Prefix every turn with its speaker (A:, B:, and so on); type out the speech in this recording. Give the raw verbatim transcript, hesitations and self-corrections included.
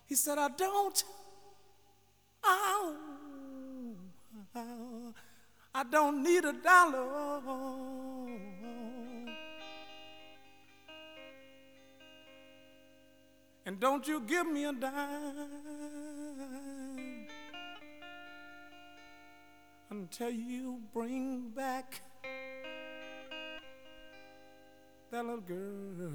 A: He said, I don't, oh, I don't need a dollar. And don't you give me a dime until you bring back that little girl.